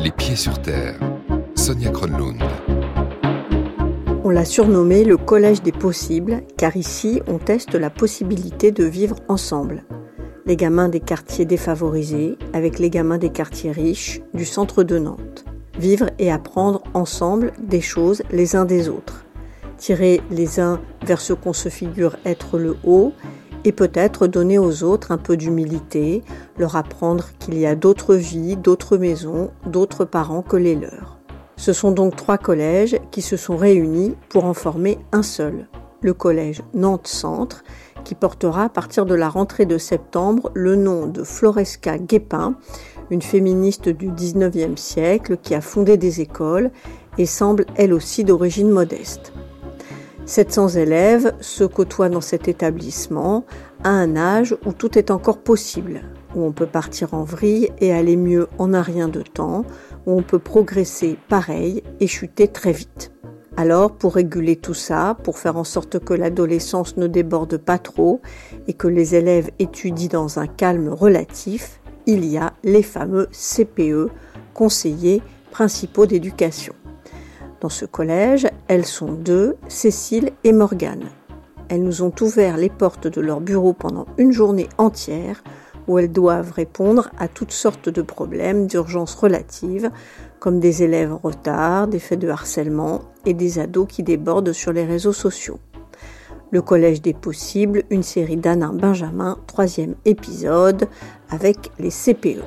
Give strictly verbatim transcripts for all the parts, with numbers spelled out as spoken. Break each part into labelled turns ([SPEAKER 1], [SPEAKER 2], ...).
[SPEAKER 1] Les pieds sur terre. Sonia Kronlund.
[SPEAKER 2] On l'a surnommé le collège des possibles, car ici, on teste la possibilité de vivre ensemble. Les gamins des quartiers défavorisés avec les gamins des quartiers riches du centre de Nantes. Vivre et apprendre ensemble des choses les uns des autres. Tirer les uns vers ce qu'on se figure être le haut et peut-être donner aux autres un peu d'humilité, leur apprendre qu'il y a d'autres vies, d'autres maisons, d'autres parents que les leurs. Ce sont donc trois collèges qui se sont réunis pour en former un seul, le collège Nantes-Centre, qui portera à partir de la rentrée de septembre le nom de Floresca Guépin, une féministe du dix-neuvième siècle qui a fondé des écoles et semble elle aussi d'origine modeste. sept cents élèves se côtoient dans cet établissement à un âge où tout est encore possible, où on peut partir en vrille et aller mieux en un rien de temps, où on peut progresser pareil et chuter très vite. Alors, pour réguler tout ça, pour faire en sorte que l'adolescence ne déborde pas trop et que les élèves étudient dans un calme relatif, il y a les fameux C P E, conseillers principaux d'éducation. Dans ce collège, elles sont deux, Cécile et Morgane. Elles nous ont ouvert les portes de leur bureau pendant une journée entière où elles doivent répondre à toutes sortes de problèmes d'urgence relative, comme des élèves en retard, des faits de harcèlement et des ados qui débordent sur les réseaux sociaux. Le Collège des possibles, une série d'Anna Benjamin, troisième épisode, avec les C P E.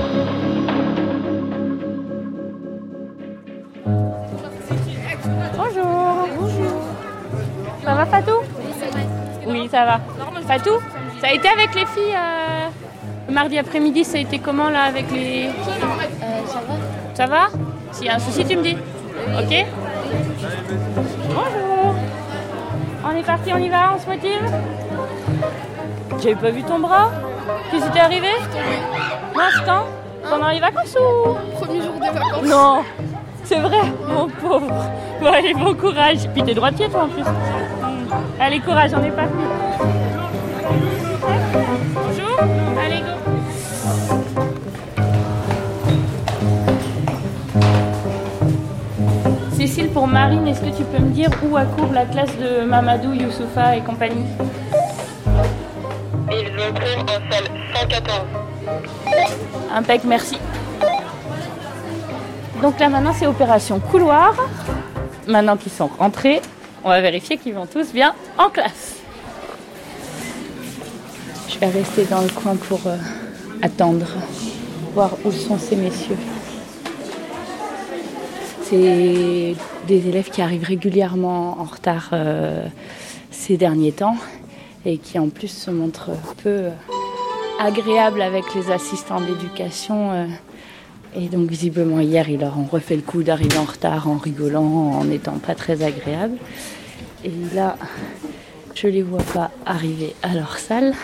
[SPEAKER 3] Bonjour. Bonjour. Ça va Fatou ? Oui, ça va. Fatou, ça a été avec les filles euh... mardi après-midi, ça a été comment là avec les...
[SPEAKER 4] Euh, ça va.
[SPEAKER 3] Ça va ? S'il y a un souci, tu me dis. Ok ? Bonjour. On est parti, on y va, on se motive ? J'avais pas vu ton bras. Qu'est-ce qui t'est arrivé ? Non, c'est quand ? Pendant les vacances ou...
[SPEAKER 4] Premier jour des vacances.
[SPEAKER 3] Non, c'est vrai, mon pauvre. Bon, allez, bon courage. Puis t'es droitier toi en plus. Allez, courage, on est parti. Bonjour, allez go. Cécile, pour Marine, est-ce que tu peux me dire où accourt la classe de Mamadou, Youssoufa et compagnie ?
[SPEAKER 5] Ils accourent en salle cent quatorze.
[SPEAKER 3] Impec, merci. Donc là maintenant c'est opération couloir. Maintenant qu'ils sont rentrés, on va vérifier qu'ils vont tous bien en classe. Je vais rester dans le coin pour euh, attendre, voir où sont ces messieurs. C'est des élèves qui arrivent régulièrement en retard euh, ces derniers temps et qui en plus se montrent peu euh, agréables avec les assistants d'éducation. Euh, et donc visiblement hier, ils leur ont refait le coup d'arriver en retard en rigolant, en n'étant pas très agréables. Et là, je les vois pas arriver à leur salle.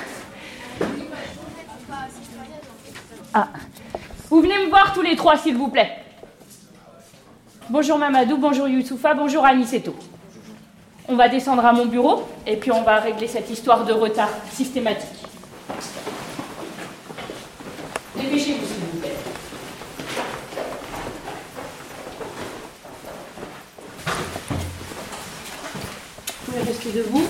[SPEAKER 3] Ah, vous venez me voir tous les trois, s'il vous plaît. Bonjour Mamadou, bonjour Youssoufa, bonjour Aniseto. On va descendre à mon bureau et puis on va régler cette histoire de retard systématique. Dépêchez-vous, s'il vous plaît. Vous pouvez rester debout.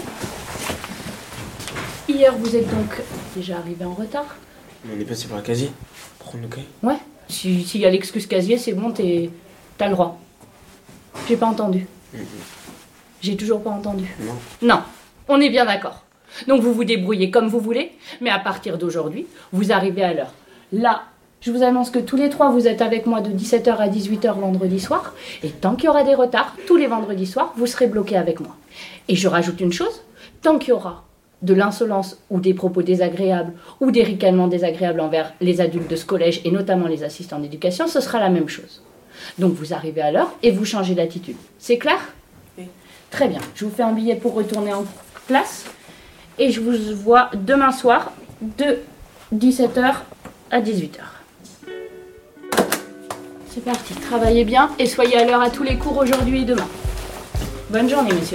[SPEAKER 3] Hier, vous êtes donc déjà arrivé en retard.
[SPEAKER 6] On est passé par le casier. Prendre le cahier.
[SPEAKER 3] Ouais. S'il si y a l'excuse casier, c'est bon, t'es, t'as le droit. J'ai pas entendu.
[SPEAKER 6] Mm-hmm.
[SPEAKER 3] J'ai toujours pas entendu.
[SPEAKER 6] Non.
[SPEAKER 3] Non. On est bien d'accord. Donc vous vous débrouillez comme vous voulez, mais à partir d'aujourd'hui, vous arrivez à l'heure. Là, je vous annonce que tous les trois, vous êtes avec moi de dix-sept heures à dix-huit heures vendredi soir. Et tant qu'il y aura des retards, tous les vendredis soirs, vous serez bloqués avec moi. Et je rajoute une chose, tant qu'il y aura de l'insolence ou des propos désagréables ou des ricanements désagréables envers les adultes de ce collège et notamment les assistants d'éducation, ce sera la même chose. Donc vous arrivez à l'heure et vous changez d'attitude. C'est clair ?
[SPEAKER 6] Oui.
[SPEAKER 3] Très bien. Je vous fais un billet pour retourner en classe et je vous vois demain soir de dix-sept heures à dix-huit heures. C'est parti. Travaillez bien et soyez à l'heure à tous les cours aujourd'hui et demain. Bonne journée, messieurs.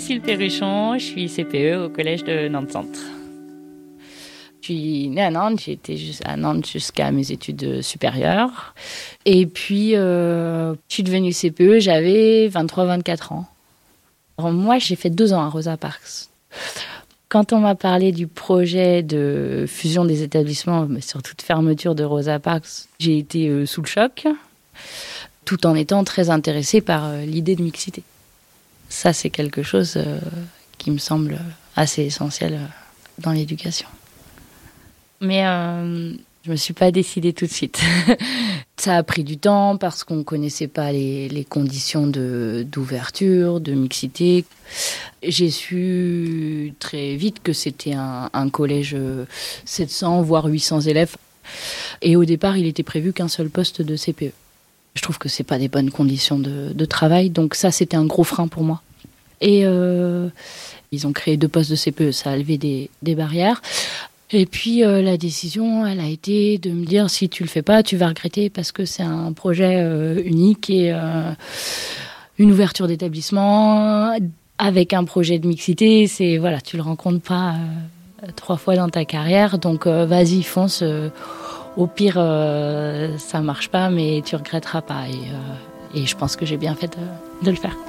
[SPEAKER 7] Cécile Perruchon, je suis C P E au collège de Nantes-Centre. Je suis née à Nantes, j'ai été à Nantes jusqu'à mes études supérieures. Et puis, euh, je suis devenue C P E, j'avais vingt-trois vingt-quatre ans. Alors moi, j'ai fait deux ans à Rosa Parks. Quand on m'a parlé du projet de fusion des établissements, mais surtout de fermeture de Rosa Parks, j'ai été euh, sous le choc, tout en étant très intéressée par euh, l'idée de mixité. Ça, c'est quelque chose euh, qui me semble assez essentiel euh, dans l'éducation. Mais euh, je ne me suis pas décidée tout de suite. Ça a pris du temps parce qu'on ne connaissait pas les, les conditions de, d'ouverture, de mixité. J'ai su très vite que c'était un, un collège sept cents, voire huit cents élèves. Et au départ, il était prévu qu'un seul poste de C P E. Je trouve que ce n'est pas des bonnes conditions de, de travail. Donc ça, c'était un gros frein pour moi. Et euh, ils ont créé deux postes de C P E. Ça a levé des, des barrières. Et puis euh, la décision, elle a été de me dire si tu le fais pas, tu vas regretter parce que c'est un projet euh, unique et euh, une ouverture d'établissement avec un projet de mixité. C'est voilà, tu le rencontres pas euh, trois fois dans ta carrière, donc euh, vas-y fonce. Euh, au pire, euh, ça marche pas, mais tu regretteras pas. Et, euh, et je pense que j'ai bien fait de, de le faire.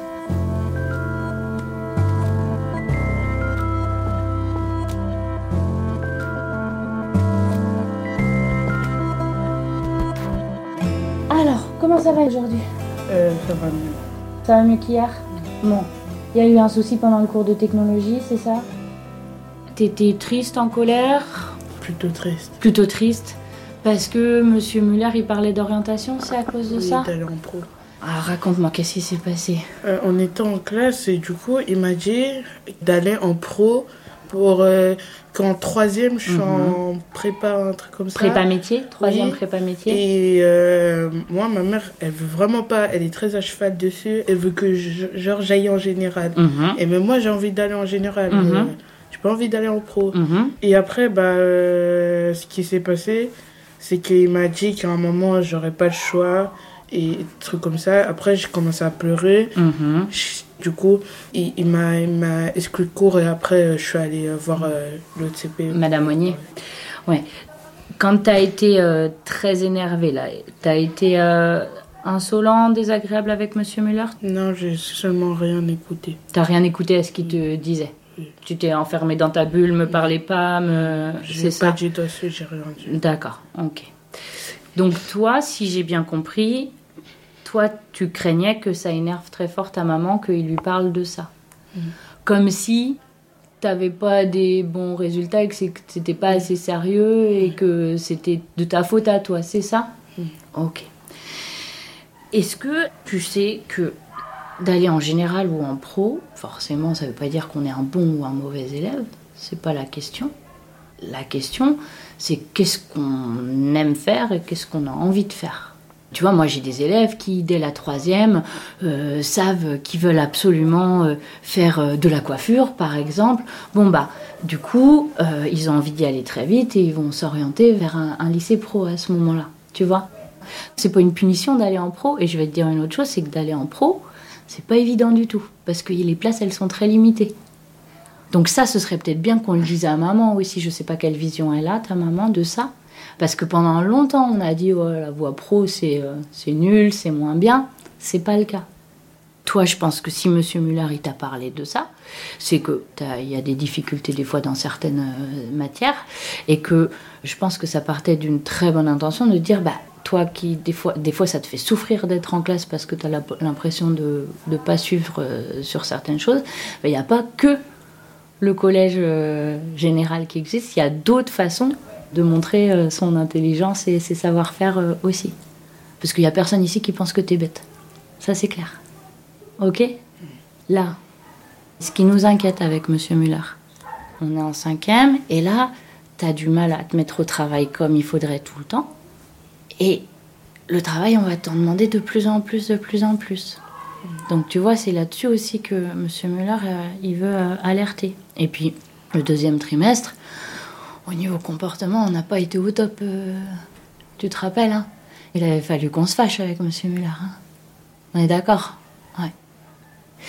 [SPEAKER 3] Alors, comment ça va aujourd'hui ?
[SPEAKER 8] Euh, ça va mieux.
[SPEAKER 3] Ça va mieux qu'hier ? Bon. Il y a eu un souci pendant le cours de technologie, c'est ça ? T'étais triste, en colère ?
[SPEAKER 8] Plutôt triste.
[SPEAKER 3] Plutôt triste. Parce que Monsieur Muller, il parlait d'orientation, c'est à cause de
[SPEAKER 8] oui,
[SPEAKER 3] ça ?
[SPEAKER 8] d'aller en pro.
[SPEAKER 3] Ah, raconte-moi, qu'est-ce qui s'est passé ?
[SPEAKER 8] euh, On était en classe et du coup, il m'a dit d'aller en pro pour euh, qu'en troisième, je suis mm-hmm. en prépa, un truc comme ça.
[SPEAKER 3] Prépa métier ? Troisième
[SPEAKER 8] oui.
[SPEAKER 3] prépa métier ?
[SPEAKER 8] Et euh, moi, ma mère, elle veut vraiment pas, elle est très à cheval dessus. Elle veut que je, genre, j'aille en général.
[SPEAKER 3] Mm-hmm.
[SPEAKER 8] Et même moi, j'ai envie d'aller en général.
[SPEAKER 3] Mm-hmm.
[SPEAKER 8] Mais j'ai pas envie d'aller en pro.
[SPEAKER 3] Mm-hmm.
[SPEAKER 8] Et après, bah, euh, ce qui s'est passé, c'est qu'il m'a dit qu'à un moment, j'aurais pas le choix. Et des trucs comme ça. Après, j'ai commencé à pleurer.
[SPEAKER 3] Mm-hmm.
[SPEAKER 8] Je, du coup, il, il, m'a, il m'a exclu le cours et après, je suis allée voir euh, l'autre C P E.
[SPEAKER 3] Madame Monnier. Ouais. Quand t'as été euh, très énervée, là, t'as été euh, insolent, désagréable avec Monsieur Muller ?
[SPEAKER 8] Non, j'ai seulement rien écouté.
[SPEAKER 3] T'as rien écouté à ce qu'il te disait ?
[SPEAKER 8] Oui.
[SPEAKER 3] Tu t'es enfermé dans ta bulle, me parlais pas, me...
[SPEAKER 8] J'ai
[SPEAKER 3] c'est
[SPEAKER 8] pas
[SPEAKER 3] ça ?
[SPEAKER 8] dit dessus, j'ai rien dit.
[SPEAKER 3] D'accord, ok. Donc toi, si j'ai bien compris, toi, tu craignais que ça énerve très fort ta maman, qu'il lui parle de ça. Mmh. Comme si t'avais pas des bons résultats et que c'était pas assez sérieux et que c'était de ta faute à toi, c'est ça ?
[SPEAKER 8] Mmh.
[SPEAKER 3] Ok. Est-ce que tu sais que d'aller en général ou en pro, forcément, ça veut pas dire qu'on est un bon ou un mauvais élève, c'est pas la question. La question, c'est qu'est-ce qu'on aime faire et qu'est-ce qu'on a envie de faire. Tu vois, moi j'ai des élèves qui, dès la troisième, euh, savent qu'ils veulent absolument euh, faire euh, de la coiffure, par exemple. Bon bah, du coup, euh, ils ont envie d'y aller très vite et ils vont s'orienter vers un, un lycée pro à ce moment-là, tu vois. C'est pas une punition d'aller en pro, et je vais te dire une autre chose, c'est que d'aller en pro, c'est pas évident du tout, parce que les places, elles sont très limitées. Donc ça, ce serait peut-être bien qu'on le dise à maman aussi, je sais pas quelle vision elle a, ta maman, de ça. Parce que pendant longtemps, on a dit oh, la voie pro, c'est, euh, c'est nul, c'est moins bien. C'est pas le cas. Toi, je pense que si Monsieur Muller il t'a parlé de ça, c'est qu'il y a des difficultés des fois dans certaines euh, matières et que je pense que ça partait d'une très bonne intention de dire bah, toi qui, des fois, des fois, ça te fait souffrir d'être en classe parce que tu as la, l'impression de ne pas suivre euh, sur certaines choses, il n'y a pas que le collège euh, général qui existe, il y a d'autres façons de montrer euh, son intelligence et ses savoir-faire euh, aussi. Parce qu'il n'y a personne ici qui pense que t'es bête. Ça, c'est clair. Ok ? Là, ce qui nous inquiète avec Monsieur Muller, on est en cinquième, et là, t'as du mal à te mettre au travail comme il faudrait tout le temps. Et le travail, on va t'en demander de plus en plus, de plus en plus. Donc, tu vois, c'est là-dessus aussi que Monsieur Muller, euh, il veut euh, alerter. Et puis, le deuxième trimestre, au niveau comportement, on n'a pas été au top. Euh, tu te rappelles, hein ? Il avait fallu qu'on se fâche avec Monsieur Muller. Hein ? On est d'accord ? Ouais.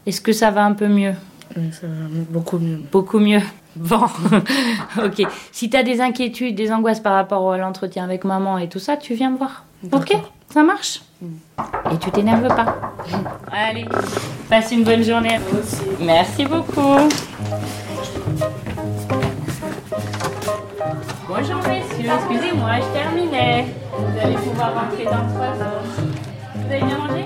[SPEAKER 7] Est-ce que ça va un peu mieux ?
[SPEAKER 8] Oui, ça va beaucoup mieux.
[SPEAKER 7] Beaucoup mieux. Bon, ok. Si tu as des inquiétudes, des angoisses par rapport à l'entretien avec maman et tout ça, tu viens me voir.
[SPEAKER 8] D'accord.
[SPEAKER 7] Ok, ça marche. Et tu t'énerves pas. Allez, passe une bonne journée. Merci beaucoup. Bonjour messieurs, excusez-moi, je terminais. Vous allez pouvoir rentrer dans trois heures. Vous avez bien mangé ?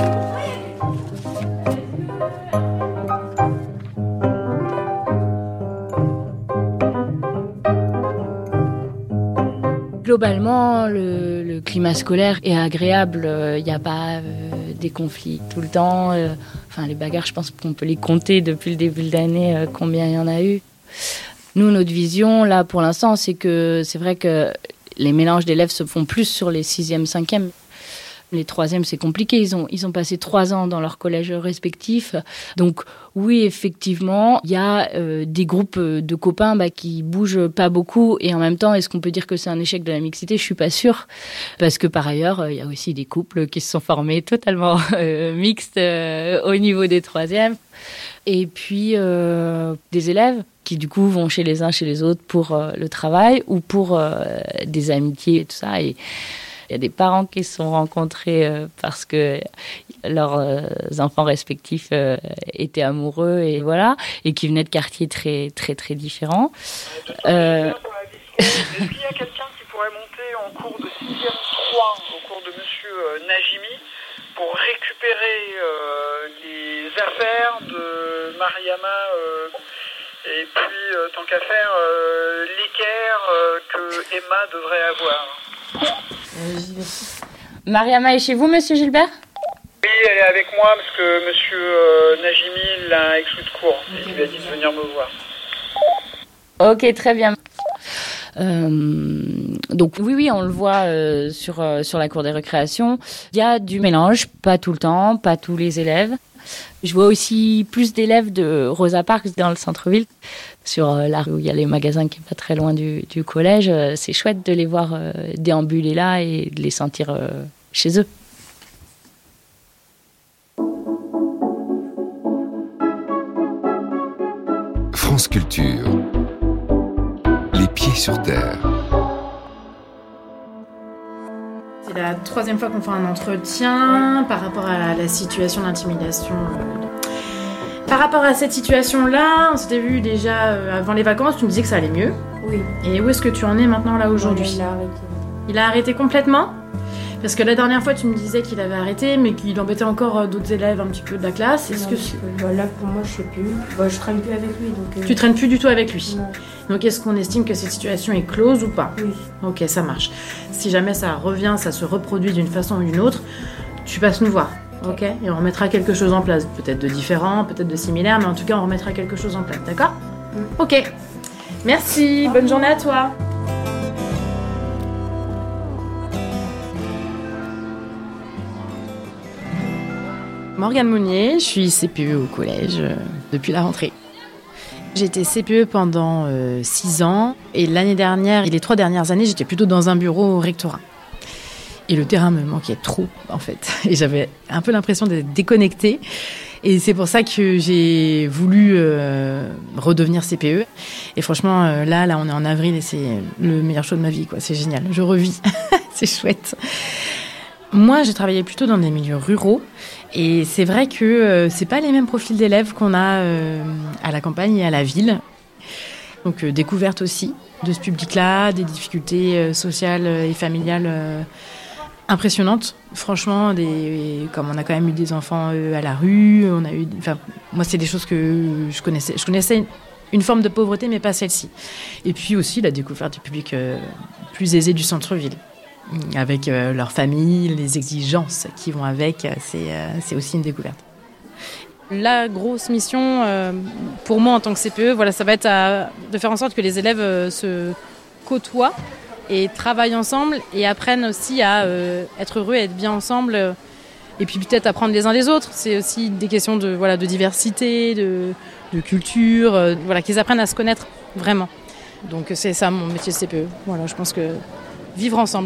[SPEAKER 7] Globalement, le, le climat scolaire est agréable. Il euh, n'y a pas euh, des conflits tout le temps. Euh, enfin, les bagarres, je pense qu'on peut les compter depuis le début de l'année, euh, combien il y en a eu. Nous, notre vision, là, pour l'instant, c'est que c'est vrai que les mélanges d'élèves se font plus sur les sixièmes, cinquièmes. Les troisièmes, c'est compliqué. Ils ont, ils ont passé trois ans dans leurs collèges respectifs. Donc, oui, effectivement, il y a euh, des groupes de copains bah, qui bougent pas beaucoup. Et en même temps, est-ce qu'on peut dire que c'est un échec de la mixité ? Je suis pas sûre. Parce que par ailleurs, il y a aussi des couples qui se sont formés totalement euh, mixtes euh, au niveau des troisièmes. Et puis, euh, des élèves qui, du coup, vont chez les uns, chez les autres pour euh, le travail ou pour euh, des amitiés et tout ça. Et il y a des parents qui se sont rencontrés euh, parce que leurs euh, enfants respectifs euh, étaient amoureux et voilà, et qui venaient de quartiers très, très, très différents. Euh...
[SPEAKER 9] Est-ce qu'il y a quelqu'un qui pourrait monter en cours de sixième trois, au cours de Monsieur Najimi, pour récupérer euh, les affaires de Mariama euh, et puis, euh, tant qu'à faire, euh, l'équerre euh, que Emma devrait avoir.
[SPEAKER 7] Mariama est chez vous, Monsieur Gilbert ?
[SPEAKER 9] Oui, elle est avec moi parce que Monsieur euh, Najimi l'a exclu de cours et il lui a dit de venir me voir.
[SPEAKER 7] Ok, très bien. Euh, donc oui, oui, on le voit euh, sur, euh, sur la cour des récréations. Il y a du mélange, pas tout le temps, pas tous les élèves. Je vois aussi plus d'élèves de Rosa Parks dans le centre-ville, sur euh, la rue où il y a les magasins qui n'est pas très loin du, du collège. Euh, c'est chouette de les voir euh, déambuler là et de les sentir euh, chez eux.
[SPEAKER 1] France Culture. Les pieds sur terre.
[SPEAKER 10] C'est la troisième fois qu'on fait un entretien par rapport à la situation d'intimidation. Par rapport à cette situation-là, on s'était vu déjà avant les vacances, tu me disais que ça allait mieux.
[SPEAKER 4] Oui.
[SPEAKER 10] Et où est-ce que tu en es maintenant là aujourd'hui ?
[SPEAKER 4] Il a arrêté.
[SPEAKER 10] Il a arrêté complètement ? Parce que la dernière fois, tu me disais qu'il avait arrêté, mais qu'il embêtait encore d'autres élèves un petit peu de la classe. Est-ce que
[SPEAKER 4] bah, là, pour moi, je sais plus. Bah, je traîne plus avec lui. Donc, euh...
[SPEAKER 10] Tu traînes plus du tout avec lui ?
[SPEAKER 4] Non.
[SPEAKER 10] Donc, est-ce qu'on estime que cette situation est close ou pas ?
[SPEAKER 4] Oui.
[SPEAKER 10] Ok, ça marche. Si jamais ça revient, ça se reproduit d'une façon ou d'une autre, tu passes nous voir. Ok ? Et on remettra quelque chose en place. Peut-être de différent, peut-être de similaire, mais en tout cas, on remettra quelque chose en place. D'accord ? mm. Ok. Merci. Bonne journée à toi. Morgane Mounier, je suis C P E au collège euh, depuis la rentrée. J'ai été C P E pendant six euh, ans et l'année dernière et les trois dernières années, j'étais plutôt dans un bureau au rectorat. Et le terrain me manquait trop, en fait. Et j'avais un peu l'impression d'être déconnectée. Et c'est pour ça que j'ai voulu euh, redevenir C P E. Et franchement, euh, là, là, on est en avril et c'est le meilleur show de ma vie, quoi. C'est génial. Je revis. C'est chouette. Moi, j'ai travaillé plutôt dans des milieux ruraux. Et c'est vrai que euh, c'est pas les mêmes profils d'élèves qu'on a euh, à la campagne et à la ville. Donc, euh, découverte aussi de ce public-là, des difficultés euh, sociales et familiales euh, impressionnantes. Franchement, des, comme on a quand même eu des enfants euh, à la rue, on a eu, enfin, moi, c'est des choses que je connaissais. Je connaissais une, une forme de pauvreté, mais pas celle-ci. Et puis aussi la découverte du public euh, plus aisé du centre-ville. Avec euh, leur famille, les exigences qui vont avec, c'est, euh, c'est aussi une découverte. La grosse mission euh, pour moi en tant que C P E, voilà, ça va être à, de faire en sorte que les élèves euh, se côtoient et travaillent ensemble et apprennent aussi à euh, être heureux, à être bien ensemble euh, et puis peut-être apprendre les uns des autres. C'est aussi des questions de, voilà, de diversité, de, de culture, euh, voilà, qu'ils apprennent à se connaître vraiment. Donc c'est ça mon métier de C P E. Voilà, je pense que vivre ensemble.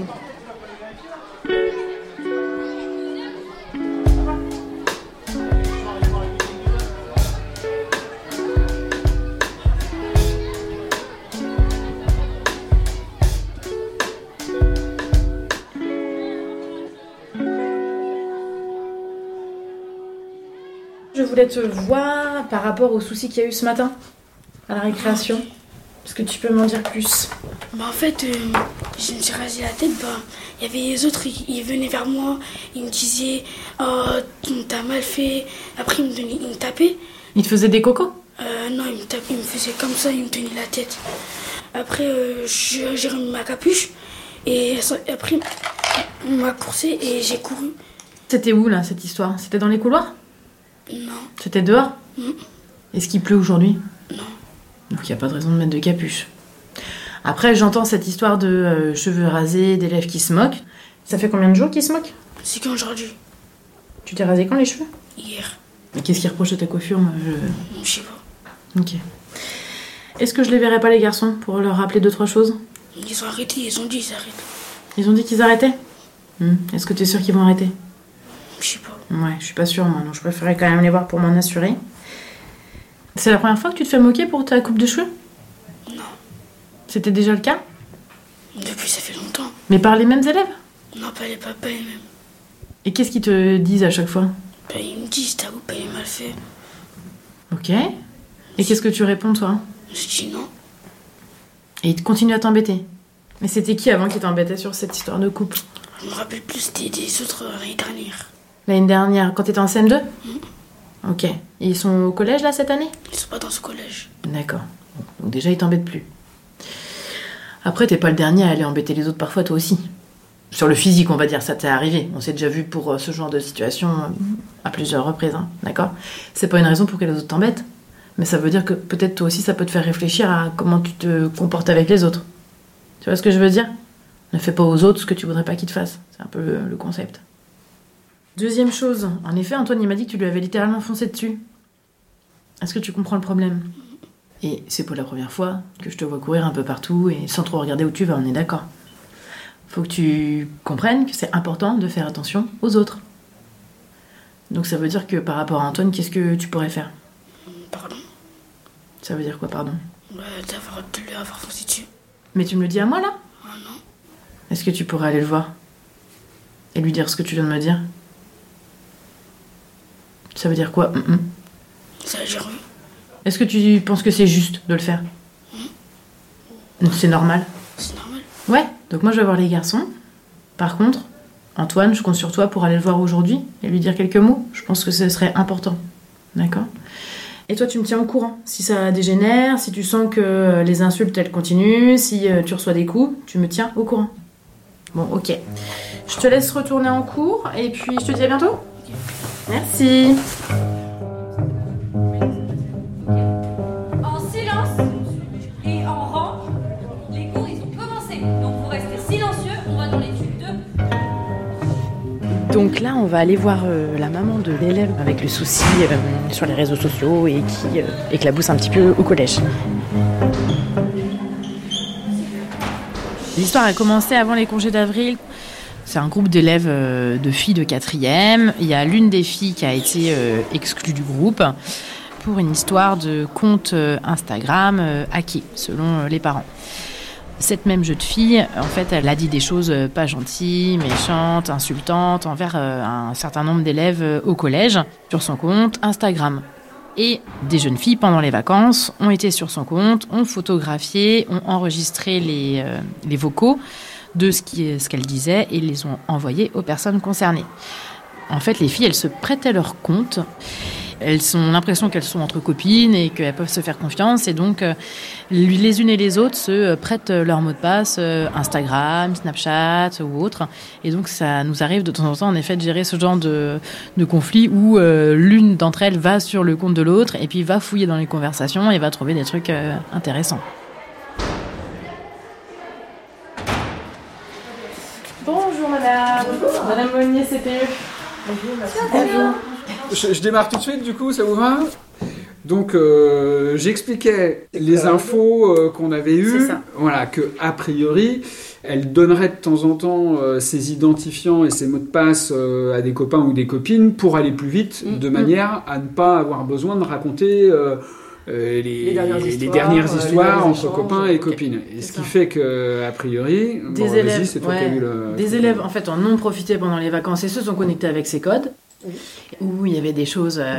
[SPEAKER 10] voulais te voir par rapport aux soucis qu'il y a eu ce matin à la récréation. Est-ce que tu peux m'en dire plus?
[SPEAKER 4] Bah en fait, euh, je me suis rasé la tête, bah il y avait les autres, ils, ils venaient vers moi, ils me disaient « Oh, t'as mal fait », après ils me, donnaient, ils me tapaient.
[SPEAKER 10] Ils te faisaient des cocos?
[SPEAKER 4] Euh, non, ils me tapaient, ils me faisaient comme ça, ils me tenaient la tête. Après, euh, j'ai remis ma capuche, et après, on m'a coursé et j'ai couru.
[SPEAKER 10] C'était où là, cette histoire? C'était dans les couloirs?
[SPEAKER 4] Non.
[SPEAKER 10] C'était dehors?
[SPEAKER 4] Mm.
[SPEAKER 10] Est-ce qu'il pleut aujourd'hui?
[SPEAKER 4] Non.
[SPEAKER 10] Donc il n'y a pas de raison de mettre de capuche. Après, j'entends cette histoire de euh, cheveux rasés, d'élèves qui se moquent. Ça fait combien de jours qu'ils se moquent?
[SPEAKER 4] C'est qu'aujourd'hui.
[SPEAKER 10] Tu t'es rasé quand les cheveux?
[SPEAKER 4] Hier.
[SPEAKER 10] Et qu'est-ce qu'ils reprochent de ta coiffure? Moi, je...
[SPEAKER 4] je sais pas.
[SPEAKER 10] Ok. Est-ce que je les verrai pas les garçons pour leur rappeler deux trois choses?
[SPEAKER 4] Ils ont arrêté, ils ont dit qu'ils arrêtent.
[SPEAKER 10] Ils ont dit qu'ils arrêtaient? hmm. Est-ce que tu es sûre qu'ils vont arrêter?
[SPEAKER 4] Je sais pas.
[SPEAKER 10] Ouais, je suis pas sûre moi, donc je préférais quand même les voir pour m'en assurer. C'est la première fois que tu te fais moquer pour ta coupe de cheveux?
[SPEAKER 4] Non.
[SPEAKER 10] C'était déjà le cas?
[SPEAKER 4] Depuis ça fait longtemps.
[SPEAKER 10] Mais par les mêmes élèves?
[SPEAKER 4] Non, pas les papas les mêmes.
[SPEAKER 10] Et qu'est-ce qu'ils te disent à chaque fois?
[SPEAKER 4] Bah, ils me disent ta coupe elle est mal faite.
[SPEAKER 10] Ok. Et qu'est-ce que tu réponds toi?
[SPEAKER 4] Je dis non.
[SPEAKER 10] Et ils continuent à t'embêter? Mais c'était qui avant qui t'embêtait sur cette histoire de coupe?
[SPEAKER 4] Je me rappelle plus des, des autres l'année dernière.
[SPEAKER 10] L'année dernière, quand t'étais en C M deux?
[SPEAKER 4] mmh.
[SPEAKER 10] Ok. Et ils sont au collège là cette année?
[SPEAKER 4] Ils sont pas dans ce collège.
[SPEAKER 10] D'accord. Donc déjà ils t'embêtent plus. Après t'es pas le dernier à aller embêter les autres parfois toi aussi. Sur le physique on va dire, ça t'est arrivé. On s'est déjà vu pour ce genre de situation à plusieurs reprises, hein. D'accord? C'est pas une raison pour que les autres t'embêtent. Mais ça veut dire que peut-être toi aussi ça peut te faire réfléchir à comment tu te comportes avec les autres. Tu vois ce que je veux dire? Ne fais pas aux autres ce que tu voudrais pas qu'ils te fassent. C'est un peu le, le concept. Deuxième chose, en effet, Antoine il m'a dit que tu lui avais littéralement foncé dessus. Est-ce que tu comprends le problème? Et c'est pas la première fois que je te vois courir un peu partout et sans trop regarder où tu vas, on est d'accord. Faut que tu comprennes que c'est important de faire attention aux autres. Donc ça veut dire que par rapport à Antoine, qu'est-ce que tu pourrais faire?
[SPEAKER 4] Pardon?
[SPEAKER 10] Ça veut dire quoi, pardon?
[SPEAKER 4] Bah, d'avoir, de lui avoir foncé dessus.
[SPEAKER 10] Mais tu me le dis à moi, là?
[SPEAKER 4] Ah non.
[SPEAKER 10] Est-ce que tu pourrais aller le voir? Et lui dire ce que tu viens de me dire? Ça veut dire quoi? mm-hmm.
[SPEAKER 4] Ça veut dire oui.
[SPEAKER 10] Est-ce que tu penses que c'est juste de le faire? mmh. C'est normal?
[SPEAKER 4] C'est normal.
[SPEAKER 10] Ouais, donc moi je vais voir les garçons. Par contre, Antoine, je compte sur toi pour aller le voir aujourd'hui et lui dire quelques mots. Je pense que ce serait important. D'accord? Et toi, tu me tiens au courant. Si ça dégénère, si tu sens que les insultes, elles continuent, si tu reçois des coups, tu me tiens au courant. Bon, ok. Je te laisse retourner en cours et puis je te dis à bientôt. Merci.
[SPEAKER 11] En silence et en rang, les cours ils ont commencé. Donc vous restez silencieux, on va dans l'étude deux.
[SPEAKER 10] Donc là, on va aller voir euh, la maman de l'élève avec le souci euh, sur les réseaux sociaux et qui euh, éclabousse un petit peu au collège. L'histoire a commencé avant les congés d'avril. C'est un groupe d'élèves euh, de filles de quatrième. Il y a l'une des filles qui a été euh, exclue du groupe pour une histoire de compte euh, Instagram euh, hacké, selon euh, les parents. Cette même jeune fille, en fait, elle a dit des choses pas gentilles, méchantes, insultantes envers euh, un certain nombre d'élèves euh, au collège sur son compte Instagram. Et des jeunes filles, pendant les vacances, ont été sur son compte, ont photographié, ont enregistré les, euh, les vocaux de ce, qui, ce qu'elle disait et les ont envoyés aux personnes concernées. En fait, les filles, elles se prêtaient leur compte. Elles ont l'impression qu'elles sont entre copines et qu'elles peuvent se faire confiance. Et donc, euh, les unes et les autres se prêtent leur mot de passe euh, Instagram, Snapchat ou autre. Et donc, ça nous arrive de temps en temps, en effet, de gérer ce genre de, de conflit où euh, l'une d'entre elles va sur le compte de l'autre et puis va fouiller dans les conversations et va trouver des trucs euh, intéressants. Bonjour madame. Bonjour. Madame Monnier, C P E. Bonjour,
[SPEAKER 12] Bonjour. Je, je démarre tout de suite, du coup, ça vous va? Donc, euh, j'expliquais les infos euh, qu'on avait eues, voilà, que a priori, elle donnerait de temps en temps euh, ses identifiants et ses mots de passe euh, à des copains ou des copines pour aller plus vite, mmh. de manière à ne pas avoir besoin de raconter euh, euh, les, les dernières histoires, les dernières histoires euh, les entre échanges, copains et copines. Et ce qui fait que, a priori,
[SPEAKER 10] des
[SPEAKER 12] bon,
[SPEAKER 10] élèves,
[SPEAKER 12] c'est toi
[SPEAKER 10] ouais,
[SPEAKER 12] qui as vu le...
[SPEAKER 10] des élèves en fait en ont profité pendant les vacances et se sont connectés avec ces codes. Oui. Où il y avait des choses euh,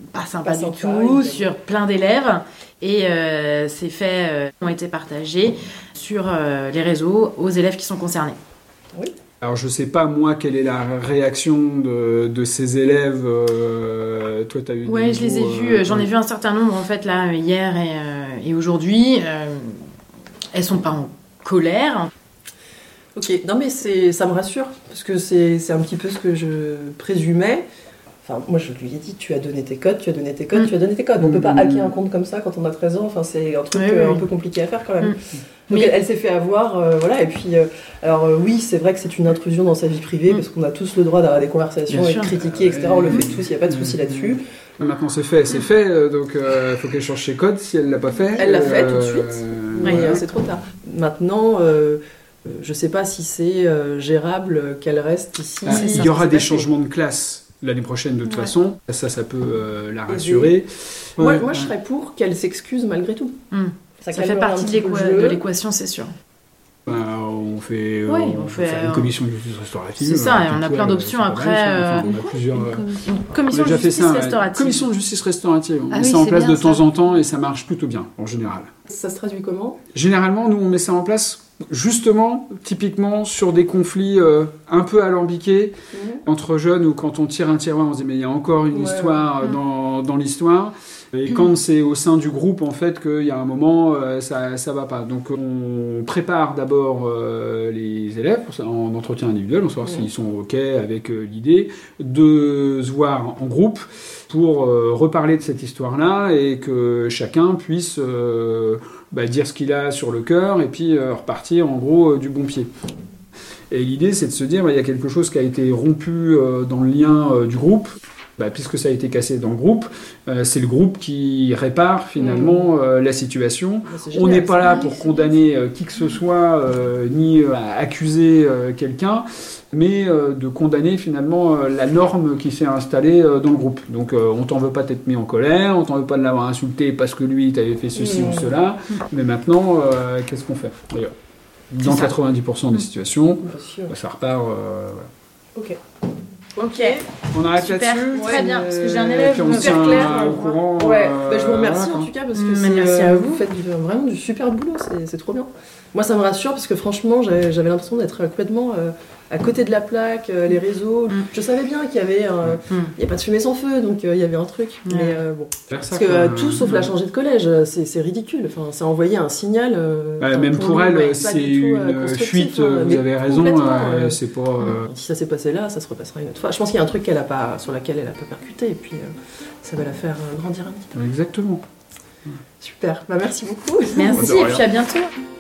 [SPEAKER 10] pas sympa
[SPEAKER 13] Pas
[SPEAKER 10] du
[SPEAKER 13] sympa,
[SPEAKER 10] tout
[SPEAKER 13] évidemment.
[SPEAKER 10] sur plein d'élèves. Et euh, ces faits euh, ont été partagés sur euh, les réseaux aux élèves qui sont concernés.
[SPEAKER 13] Oui.
[SPEAKER 12] Alors je sais pas moi quelle est la réaction de, de ces élèves. Euh, toi t'as eu.
[SPEAKER 10] Ouais,
[SPEAKER 12] des
[SPEAKER 10] je les ai
[SPEAKER 12] nouveaux,
[SPEAKER 10] vus.
[SPEAKER 12] euh,
[SPEAKER 10] J'en ai vu un certain nombre en fait là hier et, euh, et aujourd'hui. Euh, elles sont pas en colère.
[SPEAKER 13] Ok, non mais c'est, ça me rassure, parce que c'est, c'est un petit peu ce que je présumais. Enfin, moi je lui ai dit, tu as donné tes codes, tu as donné tes codes,
[SPEAKER 10] Mm.
[SPEAKER 13] tu as donné tes codes. On peut pas hacker un compte comme ça quand on a treize ans, enfin c'est un truc
[SPEAKER 10] Oui,
[SPEAKER 13] euh,
[SPEAKER 10] oui.
[SPEAKER 13] un peu compliqué à faire quand même.
[SPEAKER 10] Mm.
[SPEAKER 13] Donc
[SPEAKER 10] Mais-
[SPEAKER 13] elle, elle s'est fait avoir, euh, voilà, et puis, euh, alors euh, oui, c'est vrai que c'est une intrusion dans sa vie privée,
[SPEAKER 10] Mm.
[SPEAKER 13] parce qu'on a tous le droit d'avoir des conversations
[SPEAKER 10] Bien
[SPEAKER 13] et
[SPEAKER 10] sûr.
[SPEAKER 13] de critiquer, et cetera. On le fait tous, il n'y a pas de souci là-dessus.
[SPEAKER 12] Maintenant c'est fait, c'est fait, euh, donc il euh, faut qu'elle change ses codes si elle l'a pas fait.
[SPEAKER 13] Elle l'a fait tout de
[SPEAKER 12] Euh,
[SPEAKER 13] suite, mais
[SPEAKER 12] voilà.
[SPEAKER 13] euh, c'est trop tard. Maintenant, euh, euh, je sais pas si c'est euh, gérable qu'elle reste ici.
[SPEAKER 12] Ah,
[SPEAKER 13] si
[SPEAKER 12] il y aura
[SPEAKER 13] ça
[SPEAKER 12] des
[SPEAKER 13] s'est
[SPEAKER 12] changements de classe l'année prochaine de toute
[SPEAKER 13] Ouais.
[SPEAKER 12] façon. Ça, ça peut euh, la rassurer.
[SPEAKER 13] Moi,
[SPEAKER 12] Ouais.
[SPEAKER 13] moi, je serais pour qu'elle s'excuse malgré tout.
[SPEAKER 10] Mm.
[SPEAKER 13] Ça,
[SPEAKER 10] Ça fait
[SPEAKER 13] calmera
[SPEAKER 10] partie
[SPEAKER 13] un
[SPEAKER 10] de,
[SPEAKER 13] petit peu
[SPEAKER 10] l'équa-
[SPEAKER 13] le jeu.
[SPEAKER 10] de l'équation, c'est sûr.
[SPEAKER 12] Ben, on fait,
[SPEAKER 10] Oui,
[SPEAKER 12] on
[SPEAKER 10] on
[SPEAKER 12] fait
[SPEAKER 10] fait,
[SPEAKER 12] une
[SPEAKER 10] euh,
[SPEAKER 12] commission de justice restaurative.
[SPEAKER 10] C'est ça,
[SPEAKER 12] euh,
[SPEAKER 10] et on a
[SPEAKER 12] tout,
[SPEAKER 10] plein
[SPEAKER 12] euh,
[SPEAKER 10] d'options
[SPEAKER 12] c'est pas
[SPEAKER 10] après,
[SPEAKER 12] mal, ça. Enfin,
[SPEAKER 10] euh,
[SPEAKER 12] on a plusieurs, euh,
[SPEAKER 10] Une commission
[SPEAKER 12] on a
[SPEAKER 10] de
[SPEAKER 12] déjà fait
[SPEAKER 10] justice
[SPEAKER 12] ça, ouais.
[SPEAKER 10] restaurative.
[SPEAKER 12] Commission de justice restaurative.
[SPEAKER 10] Ah
[SPEAKER 12] on met
[SPEAKER 10] oui,
[SPEAKER 12] ça en
[SPEAKER 10] c'est
[SPEAKER 12] place
[SPEAKER 10] bien,
[SPEAKER 12] de temps
[SPEAKER 10] ça.
[SPEAKER 12] en temps et ça marche plutôt bien en général.
[SPEAKER 13] Ça se traduit comment?
[SPEAKER 12] Généralement, nous, on met ça en place justement, typiquement, sur des conflits euh, un peu alambiqués
[SPEAKER 13] Mmh.
[SPEAKER 12] entre jeunes ou quand on tire un tiroir, on se dit mais il y a encore une
[SPEAKER 13] Ouais,
[SPEAKER 12] histoire
[SPEAKER 13] ouais.
[SPEAKER 12] euh, dans, dans l'histoire. Et quand c'est au sein du groupe, en fait, qu'il y a un moment, euh, ça ça va pas. Donc on prépare d'abord euh, les élèves pour ça, en entretien individuel, pour savoir
[SPEAKER 13] Mmh.
[SPEAKER 12] s'ils sont OK avec euh, l'idée de se voir en groupe pour euh, reparler de cette histoire-là et que chacun puisse euh, bah, dire ce qu'il a sur le cœur et puis euh, repartir en gros euh, du bon pied. Et l'idée, c'est de se dire, bah, il y a quelque chose qui a été rompu euh, dans le lien euh, du groupe. Bah, puisque ça a été cassé dans le groupe, euh, c'est le groupe qui répare finalement euh, la situation.
[SPEAKER 13] Bah, c'est
[SPEAKER 12] On
[SPEAKER 13] génial,
[SPEAKER 12] n'est pas
[SPEAKER 13] ça.
[SPEAKER 12] là pour condamner euh, qui que ce soit, euh, ni euh, accuser euh, quelqu'un, mais euh, de condamner finalement euh, la norme qui s'est installée euh, dans le groupe. Donc euh, on t'en veut pas t'être mis en colère, on t'en veut pas de l'avoir insulté parce que lui t'avait fait ceci
[SPEAKER 13] Mmh.
[SPEAKER 12] ou cela, mais maintenant, euh, qu'est-ce qu'on fait d'ailleurs? Dans
[SPEAKER 10] ça.
[SPEAKER 12] quatre-vingt-dix pour cent des situations,
[SPEAKER 13] Bien sûr.
[SPEAKER 12] bah, ça repart. euh, voilà.
[SPEAKER 13] Ok.
[SPEAKER 10] Ok.
[SPEAKER 12] On arrête
[SPEAKER 10] Super,
[SPEAKER 12] là-dessus.
[SPEAKER 10] très bien, parce que j'ai un
[SPEAKER 12] Et
[SPEAKER 10] élève
[SPEAKER 12] puis on se
[SPEAKER 10] super
[SPEAKER 12] tient
[SPEAKER 10] clair.
[SPEAKER 12] au courant.
[SPEAKER 13] Ouais,
[SPEAKER 12] euh,
[SPEAKER 13] bah, je vous remercie
[SPEAKER 12] voilà,
[SPEAKER 13] en
[SPEAKER 12] quoi.
[SPEAKER 13] tout cas parce que
[SPEAKER 10] Mm,
[SPEAKER 13] c'est,
[SPEAKER 10] merci
[SPEAKER 13] euh,
[SPEAKER 10] à vous.
[SPEAKER 13] vous faites du- vraiment du super boulot, c'est, c'est trop bien. Moi ça me rassure parce que franchement j'avais, j'avais l'impression d'être complètement euh, à côté de la plaque, euh, les réseaux.
[SPEAKER 10] Mm.
[SPEAKER 13] Je savais bien qu'il y avait un-
[SPEAKER 10] Mm.
[SPEAKER 13] il n'y a pas de fumée sans feu, donc euh, il y avait un truc.
[SPEAKER 10] Ouais.
[SPEAKER 13] Mais euh, bon.
[SPEAKER 12] Faire ça,
[SPEAKER 13] Parce que
[SPEAKER 12] quoi.
[SPEAKER 13] euh, tout sauf la changer de collège, euh, c'est, c'est ridicule. Enfin, c'est envoyer un signal. euh,
[SPEAKER 12] Bah,
[SPEAKER 13] enfin,
[SPEAKER 12] même pour
[SPEAKER 13] nous,
[SPEAKER 12] elle,
[SPEAKER 13] ouais, pas
[SPEAKER 12] c'est
[SPEAKER 13] du tout, euh,
[SPEAKER 12] une
[SPEAKER 13] constructif,
[SPEAKER 12] fuite,
[SPEAKER 13] hein,
[SPEAKER 12] vous
[SPEAKER 13] mais
[SPEAKER 12] avez raison,
[SPEAKER 13] complètement,
[SPEAKER 12] euh,
[SPEAKER 13] euh,
[SPEAKER 12] c'est pas... euh,
[SPEAKER 13] Si ça s'est passé là, ça se repassera une autre fois. Je pense qu'il y a un truc qu'elle a pas, sur laquelle elle a pas percuté, et puis euh, ça va la faire euh, grandir un petit peu.
[SPEAKER 12] Exactement.
[SPEAKER 13] Super, bah, merci beaucoup.
[SPEAKER 10] Merci,
[SPEAKER 12] De rien.
[SPEAKER 10] et puis à bientôt.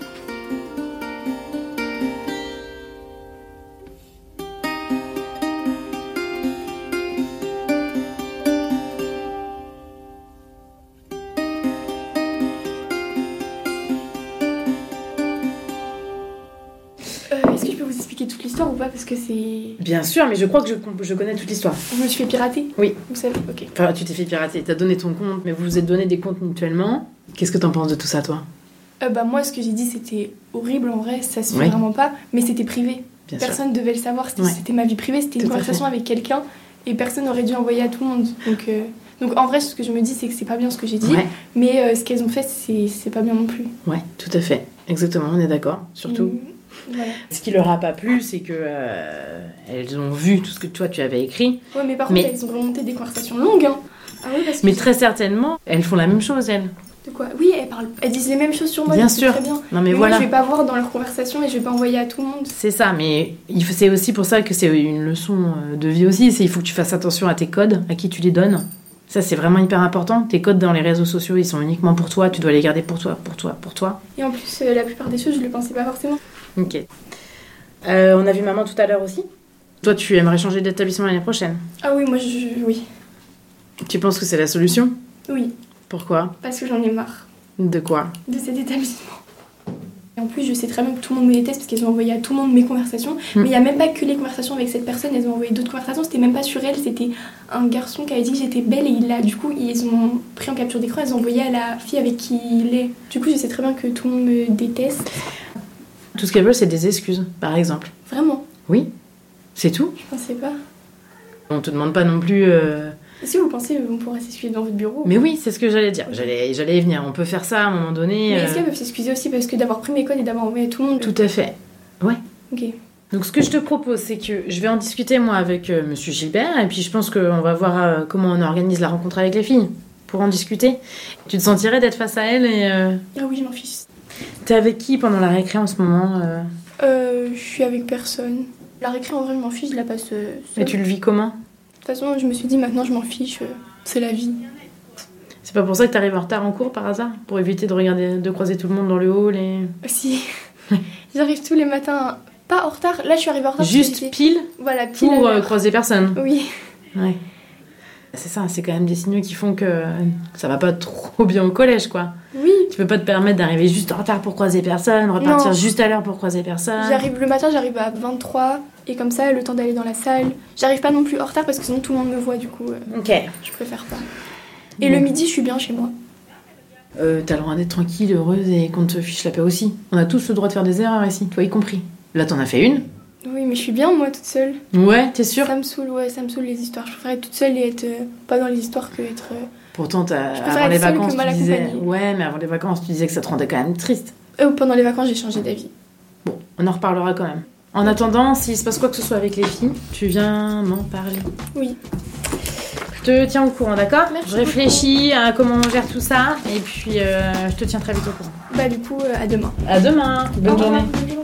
[SPEAKER 14] Euh, Est-ce que je peux vous expliquer toute l'histoire ou pas? Parce que c'est.
[SPEAKER 10] Bien sûr, mais je crois que je, je connais toute l'histoire.
[SPEAKER 14] Je me suis fait pirater.
[SPEAKER 10] Oui.
[SPEAKER 14] Vous savez, ok.
[SPEAKER 10] Enfin, tu t'es fait pirater, t'as donné ton compte, mais vous vous êtes donné des comptes mutuellement. Qu'est-ce que t'en penses de tout ça, toi?
[SPEAKER 14] Euh, bah, moi, ce que j'ai dit, c'était horrible en vrai, ça se fait
[SPEAKER 10] Oui.
[SPEAKER 14] vraiment pas, mais c'était privé.
[SPEAKER 10] Bien sûr.
[SPEAKER 14] Personne ne devait le savoir, c'était
[SPEAKER 10] Ouais.
[SPEAKER 14] c'était ma vie privée, c'était une
[SPEAKER 10] Tout à
[SPEAKER 14] conversation
[SPEAKER 10] fait.
[SPEAKER 14] avec quelqu'un et personne n'aurait dû envoyer à tout le monde. Donc, euh, donc en vrai, ce que je me dis, c'est que c'est pas bien ce que j'ai dit,
[SPEAKER 10] Ouais.
[SPEAKER 14] mais euh, ce qu'elles ont fait, c'est c'est pas bien non plus.
[SPEAKER 10] Ouais, tout à fait. Exactement, on est d'accord. Surtout.
[SPEAKER 14] Mm, voilà.
[SPEAKER 10] Ce qui leur a pas plu, c'est que euh, elles ont vu tout ce que toi tu avais écrit.
[SPEAKER 14] Ouais, mais par contre,
[SPEAKER 10] Mais-
[SPEAKER 14] elles ont remonté des conversations longues. Hein. Ah oui, parce que.
[SPEAKER 10] Mais très certainement, elles font la même chose, elles.
[SPEAKER 14] De quoi? Oui, elles, parlent... elles disent les mêmes choses sur moi,
[SPEAKER 10] Bien
[SPEAKER 14] donc c'est
[SPEAKER 10] sûr.
[SPEAKER 14] très bien.
[SPEAKER 10] Non, mais
[SPEAKER 14] moi,
[SPEAKER 10] voilà.
[SPEAKER 14] je vais pas voir dans leurs conversations et je vais pas envoyer à tout le monde.
[SPEAKER 10] C'est ça, mais il faut- c'est aussi pour ça que c'est une leçon euh, de vie aussi. C'est il faut que tu fasses attention à tes codes, à qui tu les donnes. Ça, c'est vraiment hyper important. Tes codes dans les réseaux sociaux, ils sont uniquement pour toi. Tu dois les garder pour toi, pour toi, pour toi.
[SPEAKER 14] Et en plus, euh, la plupart des choses, je le pensais pas forcément.
[SPEAKER 10] Ok. Euh, on a vu maman tout à l'heure aussi. Toi, tu aimerais changer d'établissement l'année prochaine.
[SPEAKER 14] Ah oui, moi, je... oui.
[SPEAKER 10] Tu penses que c'est la solution?
[SPEAKER 14] Oui,
[SPEAKER 10] Pourquoi?
[SPEAKER 14] parce que j'en ai marre
[SPEAKER 10] De quoi?
[SPEAKER 14] de cet établissement. Et en plus, je sais très bien que tout le monde me déteste parce qu'elles ont envoyé à tout le monde mes conversations. Mais il n'y a même pas que les conversations avec cette personne, elles ont envoyé d'autres conversations. C'était même pas sur elle, c'était un garçon qui avait dit que j'étais belle et il l'a. Du coup, ils ont pris en capture d'écran, ils ont envoyé à la fille avec qui il est. Du coup, je sais très bien que tout le monde me déteste.
[SPEAKER 10] Tout ce qu'elles veulent, c'est des excuses, par exemple.
[SPEAKER 14] Vraiment,
[SPEAKER 10] Oui, c'est tout.
[SPEAKER 14] je pensais pas.
[SPEAKER 10] On te demande pas non plus euh,
[SPEAKER 14] Si vous pensez, on pourrait s'excuser dans votre bureau.
[SPEAKER 10] Mais oui, c'est ce que j'allais dire. J'allais, j'allais y venir. On peut faire ça à un moment donné.
[SPEAKER 14] Mais est-ce
[SPEAKER 10] euh...
[SPEAKER 14] qu'elles peuvent s'excuser aussi parce que d'avoir pris mes codes et d'avoir envoyé à tout le monde?
[SPEAKER 10] Tout à fait. Ouais.
[SPEAKER 14] Ok.
[SPEAKER 10] Donc ce que je te propose, c'est que je vais en discuter moi avec euh, Monsieur Gilbert, et puis je pense qu'on va voir euh, comment on organise la rencontre avec les filles, pour en discuter. Tu te sentirais d'être face à elle et... Euh...
[SPEAKER 14] Ah oui, je m'en fiche.
[SPEAKER 10] T'es avec qui pendant la récré en ce moment euh...
[SPEAKER 14] Euh, je suis avec personne. La récré, en vrai, je m'en fiche, je la passe euh, seule.
[SPEAKER 10] Et tu le vis comment?
[SPEAKER 14] De toute façon, je me suis dit, maintenant, je m'en fiche, euh, c'est la vie.
[SPEAKER 10] C'est pas pour ça que t'arrives en retard en cours, par hasard? Pour éviter de regarder, de croiser tout le monde dans le hall et...
[SPEAKER 14] Si. J'arrive tous les matins... Pas en retard, là je suis arrivée en retard.
[SPEAKER 10] Juste pile
[SPEAKER 14] voilà, pile
[SPEAKER 10] pour euh, croiser personne.
[SPEAKER 14] Oui.
[SPEAKER 10] Ouais. C'est ça, c'est quand même des signaux qui font que ça va pas trop bien au collège, quoi.
[SPEAKER 14] Oui.
[SPEAKER 10] Tu peux pas te permettre d'arriver juste en retard pour croiser personne, repartir non. juste à l'heure pour croiser personne.
[SPEAKER 14] J'arrive le matin, j'arrive à vingt-trois, et comme ça, le temps d'aller dans la salle. J'arrive pas non plus en retard parce que sinon tout le monde me voit, du coup. Euh,
[SPEAKER 10] ok.
[SPEAKER 14] Je préfère pas. Et bon. Le midi, je suis bien chez moi.
[SPEAKER 10] Euh, t'as le droit d'être tranquille, heureuse et qu'on te fiche la paix aussi. On a tous le droit de faire des erreurs ici, toi y compris. Là, t'en as fait une.
[SPEAKER 14] Oui, mais je suis bien, moi, toute seule.
[SPEAKER 10] Ouais, t'es sûre?
[SPEAKER 14] Ça me saoule, ouais, ça me saoule les histoires. Je préfère être toute seule et être euh, pas dans les histoires que être... Euh...
[SPEAKER 10] Pourtant, t'as...
[SPEAKER 14] Je préfère
[SPEAKER 10] avant
[SPEAKER 14] être
[SPEAKER 10] les
[SPEAKER 14] seule
[SPEAKER 10] vacances,
[SPEAKER 14] que mal
[SPEAKER 10] tu disais...
[SPEAKER 14] accompagnée.
[SPEAKER 10] Ouais, mais avant les vacances, tu disais que ça te rendait quand même triste.
[SPEAKER 14] Euh, pendant les vacances, j'ai changé d'avis.
[SPEAKER 10] Bon, on en reparlera quand même. En attendant, s'il se passe quoi que ce soit avec les filles, tu viens m'en parler.
[SPEAKER 14] Oui.
[SPEAKER 10] Je te tiens au courant, d'accord?
[SPEAKER 14] Merci.
[SPEAKER 10] Je réfléchis à comment on gère tout ça, et puis euh, je te tiens très vite au courant.
[SPEAKER 14] Bah du coup, euh, à demain.
[SPEAKER 10] À demain. Bonne journée.
[SPEAKER 14] Bonne journée.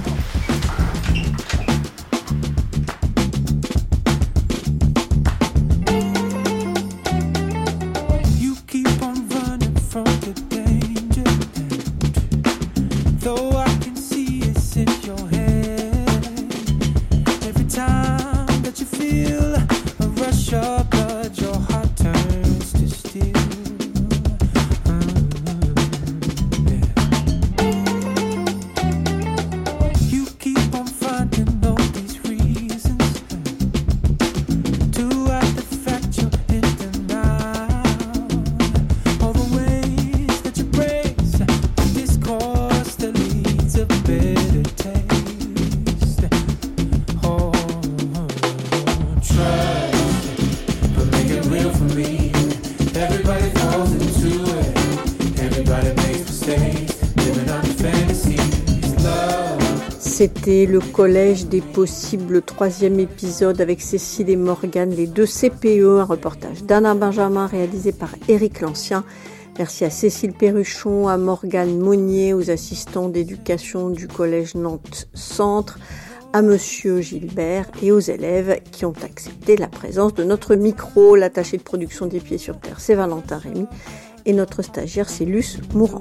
[SPEAKER 2] C'était le collège des possibles, troisième épisode avec Cécile et Morgane, les deux C P E, un reportage d'Anna Benjamin réalisé par Éric Lancien. Merci à Cécile Perruchon, à Morgane Monnier, aux assistants d'éducation du collège Nantes Centre, à Monsieur Gilbert et aux élèves qui ont accepté la présence de notre micro. L'attaché de production des Pieds sur Terre, c'est Valentin Rémy et notre stagiaire, c'est Luce Mourant.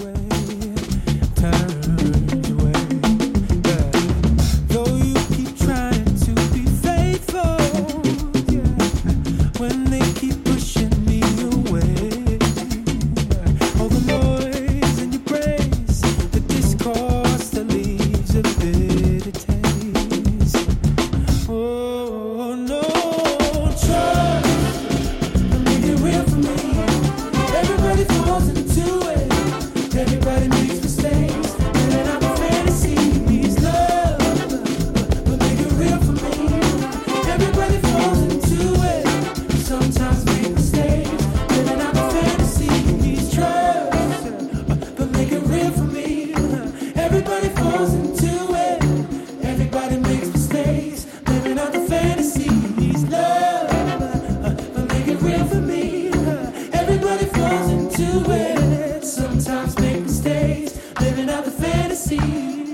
[SPEAKER 15] Sometimes make mistakes, living out the fantasy.